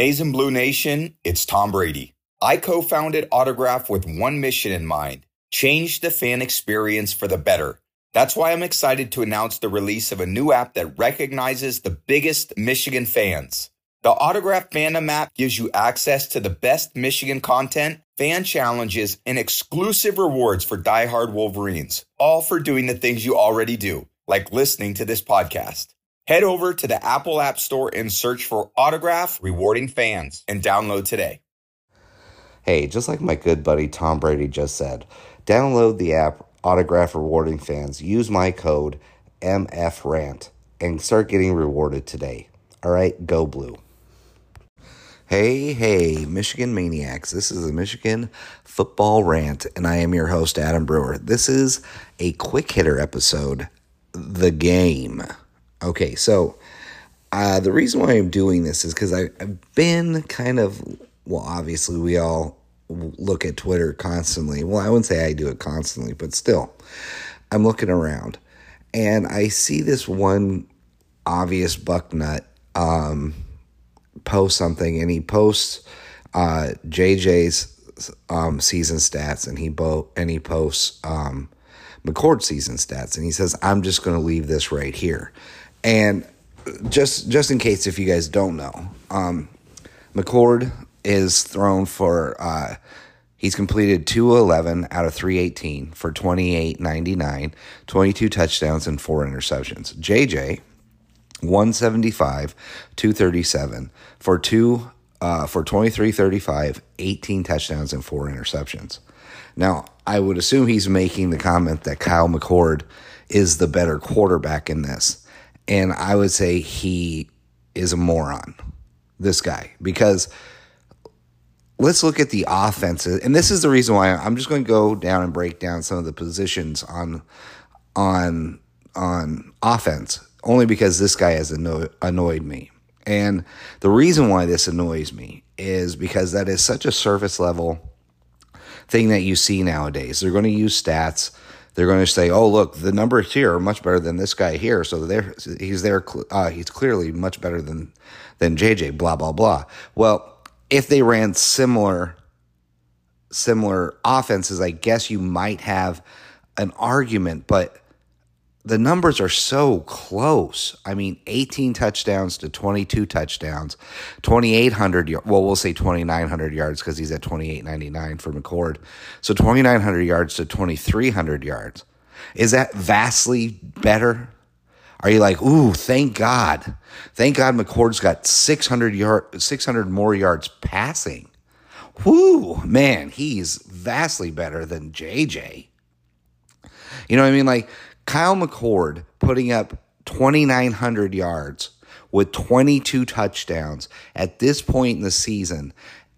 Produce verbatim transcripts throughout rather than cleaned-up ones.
Amazing Blue Nation, it's Tom Brady. I co-founded Autograph with one mission in mind: change the fan experience for the better. That's why I'm excited to announce the release of a new app that recognizes the biggest Michigan fans. The Autograph Fandom app gives you access to the best Michigan content, fan challenges, and exclusive rewards for diehard Wolverines, all for doing the things you already do, like listening to this podcast. Head over to the Apple App Store and search for Autograph Rewarding Fans and download today. Hey, just like my good buddy Tom Brady just said, download the app Autograph Rewarding Fans. Use my code M F rant and start getting rewarded today. All right, go Blue. Hey, hey, Michigan Maniacs. This is a Michigan football rant, and I am your host, Adam Brewer. This is a quick hitter episode, The Game. Okay, so uh, the reason why I'm doing this is because I've been kind of, well, obviously we all look at Twitter constantly. Well, I wouldn't say I do it constantly, but still, I'm looking around. And I see this one obvious bucknut um, post something, and he posts uh, J J's um, season stats, and he, bo- and he posts um, McCord's season stats, and he says, I'm just going to leave this right here. And just just in case if you guys don't know, um, McCord is thrown for, uh, he's completed two eleven out of three eighteen for twenty-eight ninety-nine, twenty-two touchdowns and four interceptions. J J, one seventy-five, two thirty-seven for two uh, for twenty-three thirty-five, eighteen touchdowns and four interceptions. Now, I would assume he's making the comment that Kyle McCord is the better quarterback in this. And I would say he is a moron, this guy, because let's look at the offenses. And this is the reason why I'm just going to go down and break down some of the positions on on on offense, only because this guy has anno- annoyed me. And the reason why this annoys me is because that is such a surface level thing that you see nowadays. They're going to use stats. They're going to say, "Oh, look, the numbers here are much better than this guy here, so there he's there. Uh, he's clearly much better than than J J." Blah blah blah. Well, if they ran similar similar offenses, I guess you might have an argument, but the numbers are so close. I mean, eighteen touchdowns to twenty-two touchdowns, twenty-eight hundred yards. Well, we'll say twenty-nine hundred yards because he's at twenty-eight ninety-nine for McCord. So twenty-nine hundred yards to twenty-three hundred yards. Is that vastly better? Are you like, ooh, thank God. Thank God McCord's got six hundred yard, six hundred more yards passing. Whoo, man, he's vastly better than J J. You know what I mean? Like, Kyle McCord putting up twenty-nine hundred yards with twenty-two touchdowns at this point in the season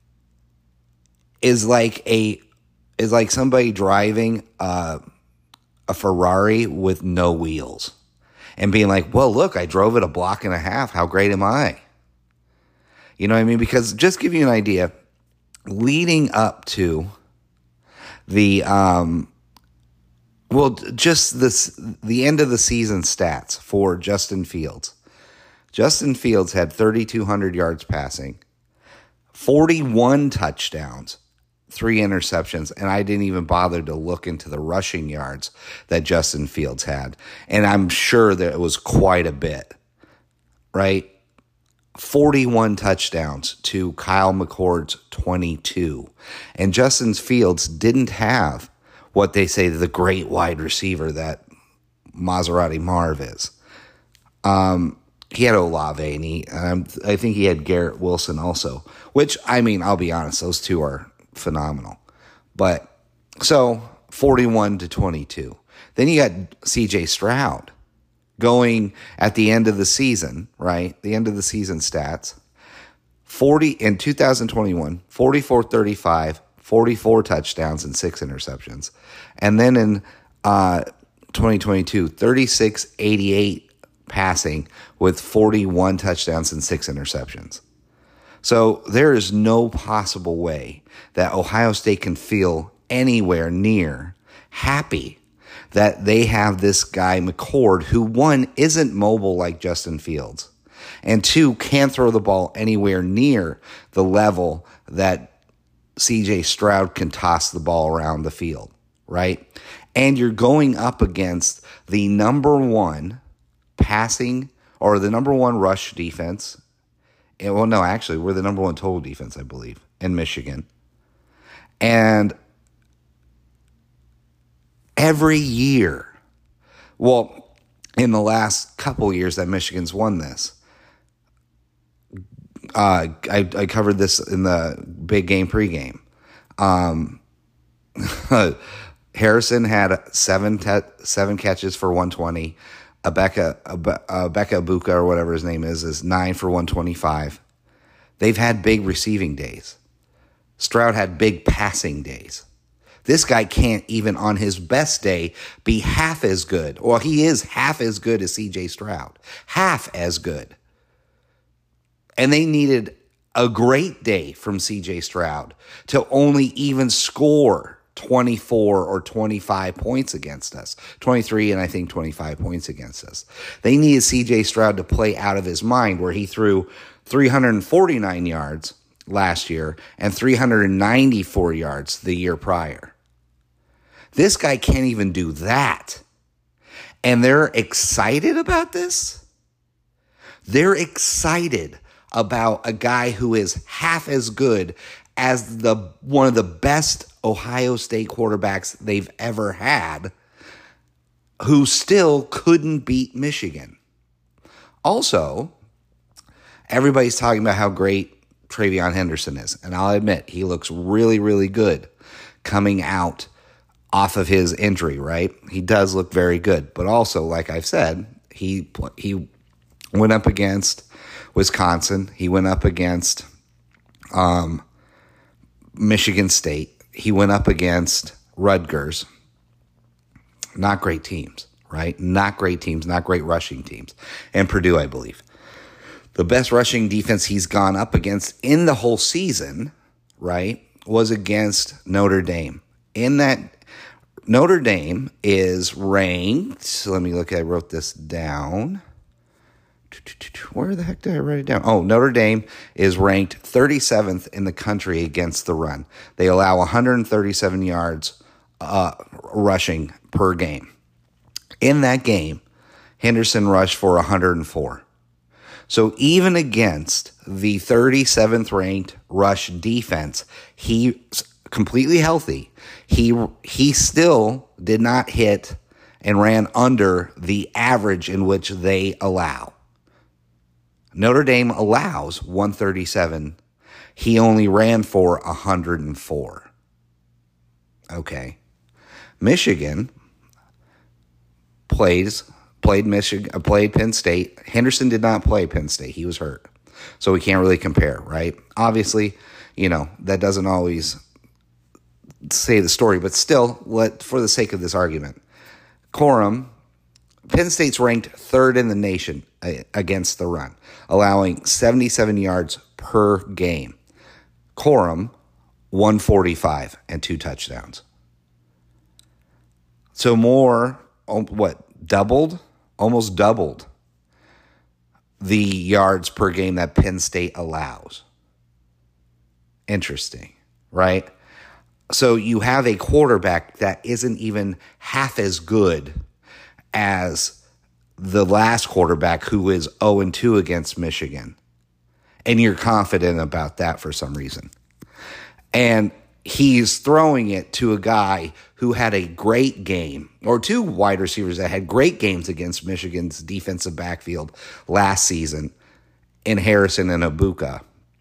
is like a is like somebody driving uh, a Ferrari with no wheels and being like, "Well, look, I drove it a block and a half. How great am I?" You know what I mean? Because just give you an idea, leading up to the um, Well, just this the end of the season stats for Justin Fields. Justin Fields had thirty-two hundred yards passing, forty-one touchdowns, three interceptions, and I didn't even bother to look into the rushing yards that Justin Fields had. And I'm sure that it was quite a bit, right? forty-one touchdowns to Kyle McCord's twenty-two. And Justin Fields didn't have what they say the great wide receiver that Maserati Marv is. Um, he had Olave, and he, um, I think he had Garrett Wilson also, which, I mean, I'll be honest, those two are phenomenal. But, so, forty-one to twenty-two. Then you got C J Stroud going at the end of the season, right? The end of the season stats. forty in two thousand twenty-one, forty-four thirty-five, forty-four touchdowns and six interceptions. And then in uh, twenty twenty-two, thirty-six eighty-eight passing with forty-one touchdowns and six interceptions. So there is no possible way that Ohio State can feel anywhere near happy that they have this guy McCord, who, one, isn't mobile like Justin Fields. and two, can't throw the ball anywhere near the level that C J Stroud can toss the ball around the field, right? And you're going up against the number one passing or the number one rush defense. And, well, no, actually, we're the number one total defense, I believe, in Michigan. And every year, well, in the last couple years that Michigan's won this, uh, I, I covered this in the big game pregame. Um, Harrison had seven te- seven catches for one twenty. Abeka Abeka Ibuka, or whatever his name is, is nine for one twenty-five. They've had big receiving days. Stroud had big passing days. This guy can't even on his best day be half as good. Well, he is half as good as C J Stroud. Half as good. And they needed a great day from C J Stroud to only even score twenty-four or twenty-five points against us. twenty-three and I think twenty-five points against us. They needed C J Stroud to play out of his mind where he threw three hundred forty-nine yards last year and three hundred ninety-four yards the year prior. This guy can't even do that. And they're excited about this? They're excited about a guy who is half as good as the one of the best Ohio State quarterbacks they've ever had, who still couldn't beat Michigan. Also, everybody's talking about how great TreVeyon Henderson is. And I'll admit, he looks really, really good coming out off of his injury, right? He does look very good. But also, like I've said, he he went up against Wisconsin. He went up against um, Michigan State. He went up against Rutgers. Not great teams, right? Not great teams, not great rushing teams. And Purdue, I believe. The best rushing defense he's gone up against in the whole season, right, was against Notre Dame. In that, Notre Dame is ranked, let me look, I wrote this down. Where the heck did I write it down? Oh, Notre Dame is ranked thirty-seventh in the country against the run. They allow one hundred thirty-seven yards uh, rushing per game. In that game, Henderson rushed for one hundred four. So even against the thirty-seventh ranked rush defense, he's completely healthy. He he still did not hit and ran under the average in which they allow. Notre Dame allows one thirty-seven. He only ran for one hundred four. Okay. Michigan plays played Michigan played Penn State. Henderson did not play Penn State. He was hurt. So we can't really compare, right? Obviously, you know, that doesn't always say the story, but still, let for the sake of this argument, Corum, Penn State's ranked third in the nation against the run, allowing seventy-seven yards per game. Corum, one forty-five and two touchdowns. So more, what, doubled? Almost doubled the yards per game that Penn State allows. Interesting, right? So you have a quarterback that isn't even half as good as the last quarterback who is oh and two against Michigan. And you're confident about that for some reason. And he's throwing it to a guy who had a great game, or two wide receivers that had great games against Michigan's defensive backfield last season, in Harrison and Ibuka.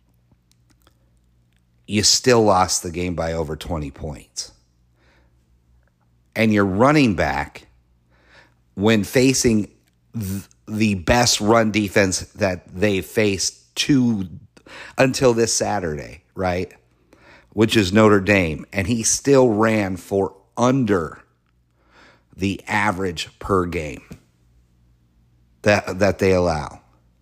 You still lost the game by over twenty points. And your running back, when facing th- the best run defense that they faced to until this Saturday, right, which is Notre Dame, and he still ran for under the average per game that that they allow.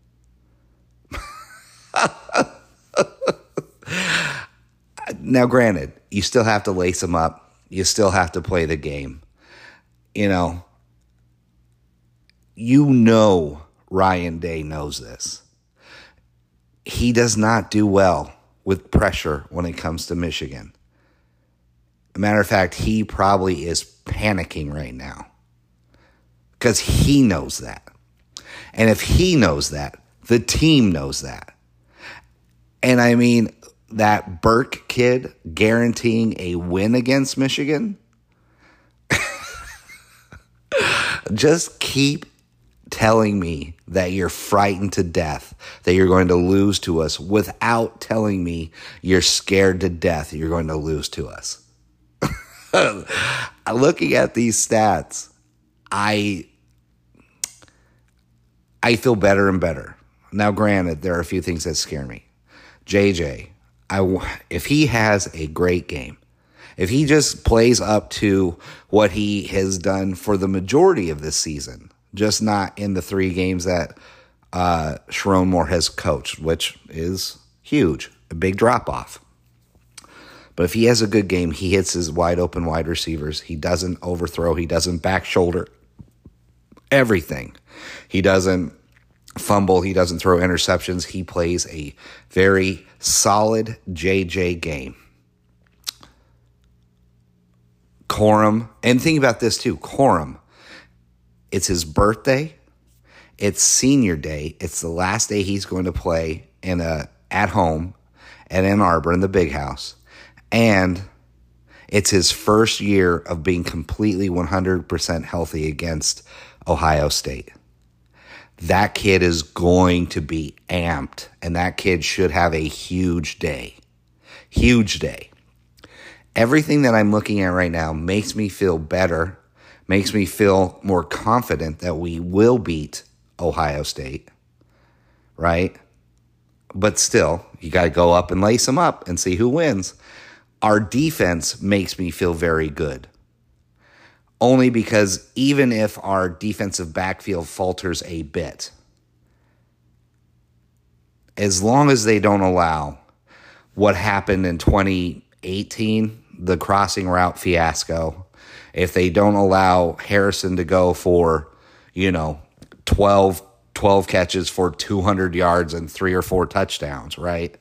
Now, granted, you still have to lace them up. You still have to play the game. You know, you know Ryan Day knows this. he does not do well with pressure when it comes to Michigan. Matter of fact, he probably is panicking right now because he knows that. And if he knows that, the team knows that. And I mean, that Burke kid guaranteeing a win against Michigan, just keep telling me that you're frightened to death, that you're going to lose to us without telling me you're scared to death you're going to lose to us. Looking at these stats, I I feel better and better. Now, granted, there are a few things that scare me. J J, I, if he has a great game, if he just plays up to what he has done for the majority of this season, just not in the three games that uh, Sherrone Moore has coached, which is huge, a big drop-off. But if he has a good game, he hits his wide-open wide receivers. He doesn't overthrow. He doesn't back shoulder everything. He doesn't fumble. He doesn't throw interceptions. He plays a very solid J J game. Corum, and think about this too, Corum, it's his birthday, it's senior day, it's the last day he's going to play in a at home at Ann Arbor in the Big House, and it's his first year of being completely one hundred percent healthy against Ohio State. That kid is going to be amped, and that kid should have a huge day. Huge day. Everything that I'm looking at right now makes me feel better, makes me feel more confident that we will beat Ohio State, right? But still, you got to go up and lace them up and see who wins. Our defense makes me feel very good. Only because even if our defensive backfield falters a bit, as long as they don't allow what happened in twenty eighteen, the crossing route fiasco, if they don't allow Harrison to go for, you know, twelve, twelve catches for two hundred yards and three or four touchdowns, right?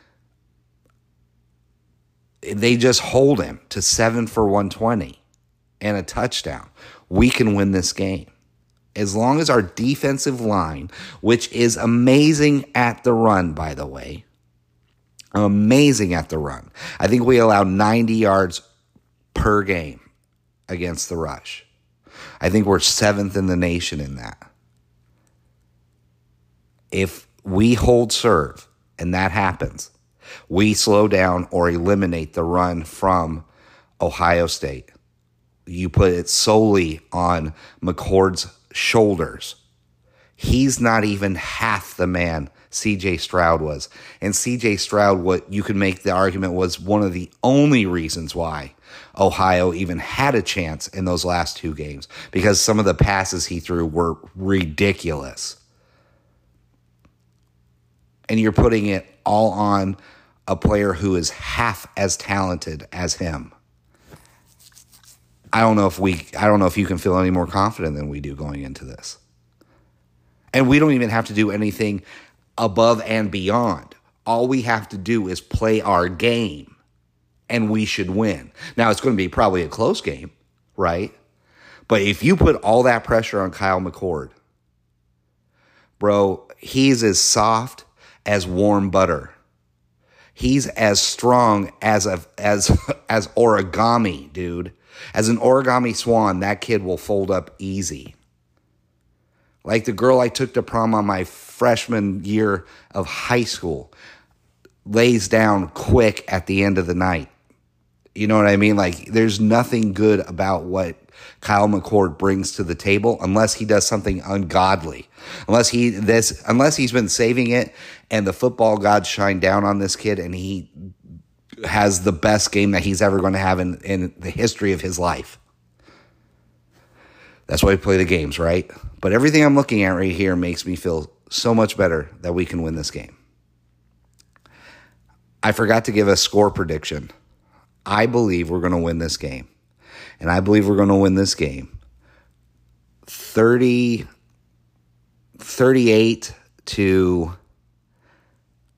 They just hold him to seven for one twenty. And a touchdown, we can win this game. As long as our defensive line, which is amazing at the run, by the way, amazing at the run. I think we allow ninety yards per game against the rush. I think we're seventh in the nation in that. If we hold serve and that happens, we slow down or eliminate the run from Ohio State. You put it solely on McCord's shoulders. He's not even half the man C J Stroud was. And C J Stroud, what you could make the argument, was one of the only reasons why Ohio even had a chance in those last two games, because some of the passes he threw were ridiculous. And you're putting it all on a player who is half as talented as him. I don't know if we I don't know if you can feel any more confident than we do going into this. And we don't even have to do anything above and beyond. All we have to do is play our game, and we should win. Now, it's going to be probably a close game, right? But if you put all that pressure on Kyle McCord, bro, he's as soft as warm butter. He's as strong as a, as as origami, dude. As an origami swan, that kid will fold up easy. Like the girl I took to prom on my freshman year of high school lays down quick at the end of the night. You know what I mean? Like, there's nothing good about what Kyle McCord brings to the table unless he does something ungodly. Unless he this unless he's been saving it and the football gods shine down on this kid and he has the best game that he's ever going to have in, in the history of his life. That's why we play the games, right? But everything I'm looking at right here makes me feel so much better that we can win this game. I forgot to give a score prediction. I believe we're going to win this game. And I believe we're going to win this game thirty, thirty-eight to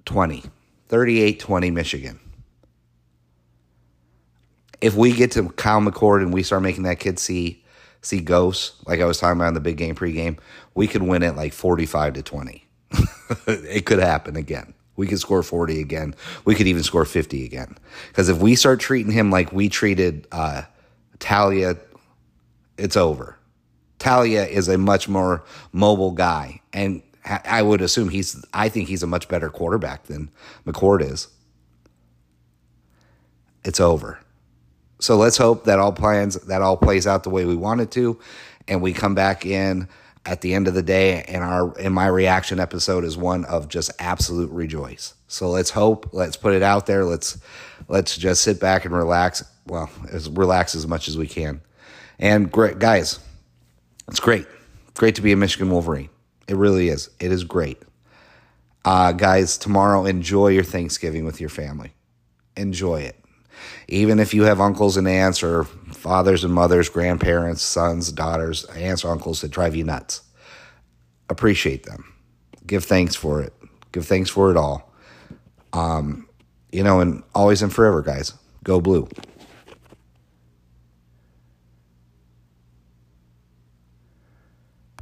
twenty. thirty-eight twenty Michigan. If we get to Kyle McCord and we start making that kid see see ghosts, like I was talking about in the big game pregame, we could win it like forty-five to twenty. It could happen again. We could score forty again. We could even score fifty again. Because if we start treating him like we treated uh, Talia, it's over. Talia is a much more mobile guy, and I would assume he's, I think he's a much better quarterback than McCord is. It's over. So let's hope that all plans, that all plays out the way we want it to, and we come back in at the end of the day, and our, and my reaction episode is one of just absolute rejoice. So let's hope, let's put it out there. Let's, let's just sit back and relax. Well, as relax as much as we can. And great, guys, it's great. Great to be a Michigan Wolverine. It really is. It is great. Uh, guys, tomorrow, enjoy your Thanksgiving with your family. Enjoy it. Even if you have uncles and aunts or fathers and mothers, grandparents, sons, daughters, aunts, uncles that drive you nuts, appreciate them. Give thanks for it. Give thanks for it all. Um, you know, and always and forever, guys, go blue.